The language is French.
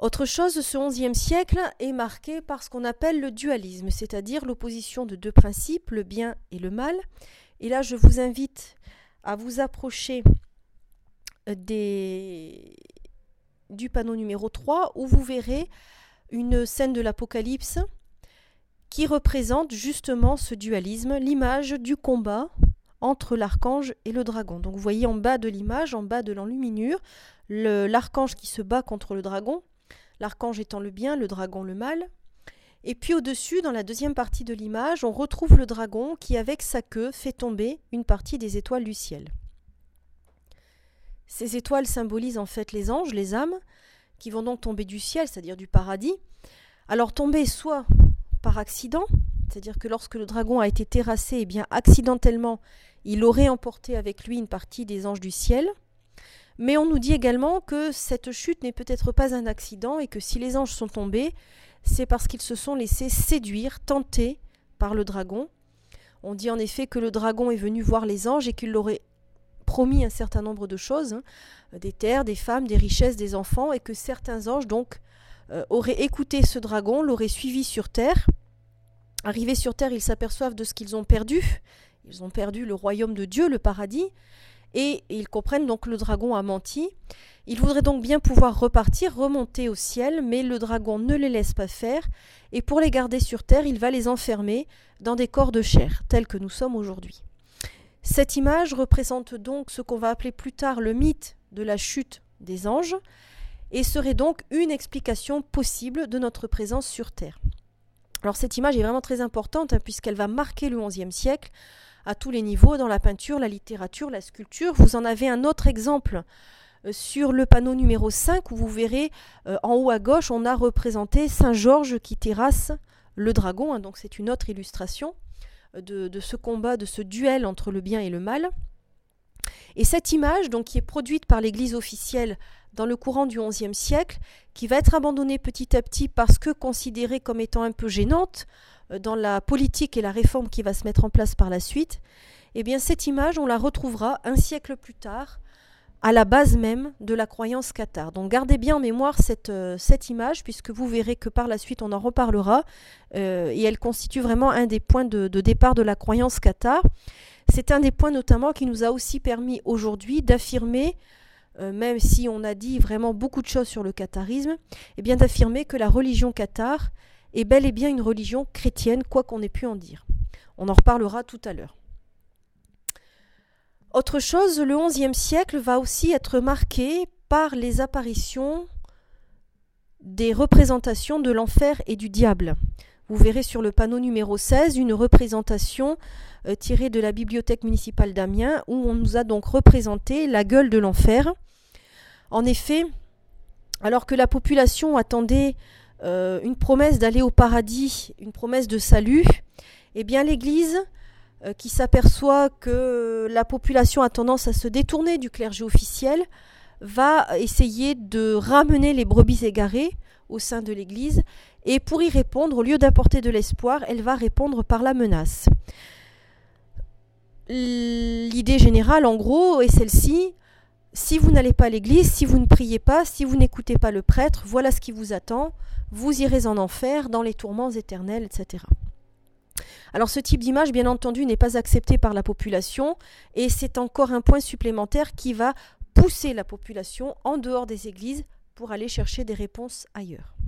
Autre chose, ce XIe siècle est marqué par ce qu'on appelle le dualisme, c'est-à-dire l'opposition de deux principes, le bien et le mal. Et là, je vous invite à vous approcher du panneau numéro 3, où vous verrez une scène de l'Apocalypse qui représente justement ce dualisme, l'image du combat entre l'archange et le dragon. Donc vous voyez en bas de l'image, en bas de l'enluminure, l'archange qui se bat contre le dragon, l'archange étant le bien, le dragon le mal. Et puis au-dessus, dans la deuxième partie de l'image, on retrouve le dragon qui, avec sa queue, fait tomber une partie des étoiles du ciel. Ces étoiles symbolisent en fait les anges, les âmes, qui vont donc tomber du ciel, c'est-à-dire du paradis. Alors tomber soit par accident, c'est-à-dire que lorsque le dragon a été terrassé, eh bien accidentellement, il aurait emporté avec lui une partie des anges du ciel. Mais on nous dit également que cette chute n'est peut-être pas un accident et que si les anges sont tombés, c'est parce qu'ils se sont laissés séduire, tenter par le dragon. On dit en effet que le dragon est venu voir les anges et qu'il leur aurait promis un certain nombre de choses, des terres, des femmes, des richesses, des enfants, et que certains anges donc auraient écouté ce dragon, l'auraient suivi sur terre. Arrivés sur terre, ils s'aperçoivent de ce qu'ils ont perdu. Ils ont perdu le royaume de Dieu, le paradis, et ils comprennent donc que le dragon a menti. Ils voudraient donc bien pouvoir repartir, remonter au ciel, mais le dragon ne les laisse pas faire, et pour les garder sur terre, il va les enfermer dans des corps de chair, tels que nous sommes aujourd'hui. Cette image représente donc ce qu'on va appeler plus tard le mythe de la chute des anges, et serait donc une explication possible de notre présence sur terre. Alors cette image est vraiment très importante puisqu'elle va marquer le XIe siècle à tous les niveaux, dans la peinture, la littérature, la sculpture. Vous en avez un autre exemple sur le panneau numéro 5 où vous verrez en haut à gauche, on a représenté Saint Georges qui terrasse le dragon. Donc c'est une autre illustration de ce combat, de ce duel entre le bien et le mal. Et cette image, donc, qui est produite par l'Église officielle dans le courant du XIe siècle, qui va être abandonnée petit à petit parce que considérée comme étant un peu gênante dans la politique et la réforme qui va se mettre en place par la suite, eh bien cette image, on la retrouvera un siècle plus tard, à la base même de la croyance cathare. Donc gardez bien en mémoire cette image, puisque vous verrez que par la suite on en reparlera, et elle constitue vraiment un des points de départ de la croyance cathare. C'est un des points notamment qui nous a aussi permis aujourd'hui d'affirmer, même si on a dit vraiment beaucoup de choses sur le catharisme, eh bien d'affirmer que la religion cathare est bel et bien une religion chrétienne, quoi qu'on ait pu en dire. On en reparlera tout à l'heure. Autre chose, le XIe siècle va aussi être marqué par les apparitions des représentations de l'enfer et du diable. Vous verrez sur le panneau numéro 16 une représentation tirée de la bibliothèque municipale d'Amiens où on nous a donc représenté la gueule de l'enfer. En effet, alors que la population attendait une promesse d'aller au paradis, une promesse de salut, eh bien l'Église, qui s'aperçoit que la population a tendance à se détourner du clergé officiel, va essayer de ramener les brebis égarées au sein de l'Église, et pour y répondre, au lieu d'apporter de l'espoir, elle va répondre par la menace. L'idée générale, en gros, est celle-ci: si vous n'allez pas à l'église, si vous ne priez pas, si vous n'écoutez pas le prêtre, voilà ce qui vous attend, vous irez en enfer, dans les tourments éternels, etc. Alors ce type d'image, bien entendu, n'est pas accepté par la population, et c'est encore un point supplémentaire qui va pousser la population en dehors des églises pour aller chercher des réponses ailleurs.